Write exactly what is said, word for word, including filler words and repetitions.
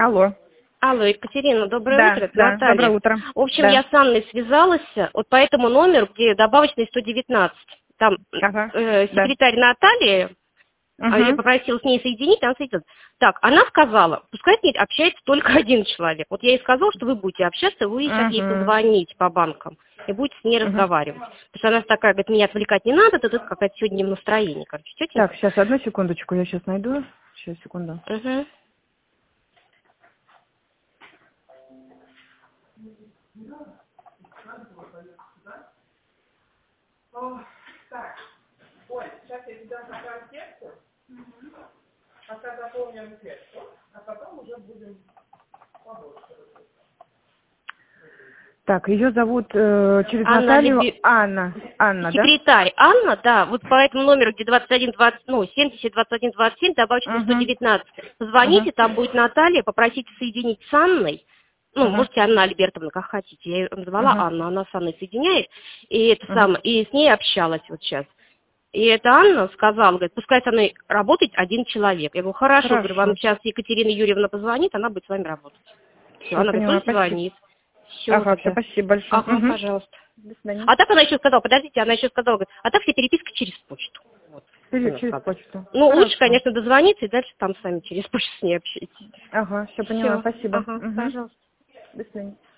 Алло. Алло, Екатерина, доброе Да, утро, это да, Наталья. доброе утро. В общем, Да. я с Анной связалась, вот по этому номеру, где добавочный сто девятнадцать. Там Ага, э, да. секретарь Наталья, а я Угу. попросила с ней соединить, она соединит. Так, она сказала, пускай с ней общается только один человек. Вот я ей сказала, что вы будете общаться, вы сейчас ей Угу. позвоните по банкам и будете с ней Угу. разговаривать. Потому что она такая, говорит, меня отвлекать не надо, ты тут какая-то сегодня не в настроении, короче, тетенька. Так, сейчас, одну секундочку, я сейчас найду. Сейчас, секунду. Угу. Так, Оль, сейчас я тебя пока анкетку, пока заполним анкетку, а потом уже будем побольше. Так, ее зовут э, через Анна Наталью Леби- Анна. Анна, да? Секретарь Анна, да, вот по этому номеру, где двадцать один двадцать, ну, семьдесят двадцать один двадцать семь, добавочный Угу. сто девятнадцать. Позвоните, Угу. там будет Наталья, попросите соединить с Анной. Ну, Угу. можете Анна Альбертовна, как хотите. Я ее назвала Угу. Анна, она с Анной соединяет. И это Угу. самое, и с ней общалась вот сейчас. И эта Анна сказала, говорит, пускай со мной работает один человек. Я говорю, хорошо, говорю, вам Хорошо. сейчас Екатерина Юрьевна позвонит, она будет с вами работать. Все, Все, она говорит, поняла, пусть спасибо. звонит. Все, Ага, все, тогда. спасибо большое. Ага, Угу. пожалуйста. До свидания. А так она еще сказала, подождите, она еще сказала, говорит, а так все переписка через почту. Вот, Через, она через сказала. почту. Ну, Хорошо. лучше, конечно, дозвониться и дальше там с вами через почту с ней общайтесь. Ага, все, поняла, Все, спасибо. ага, Угу. пожалуйста. До свидания.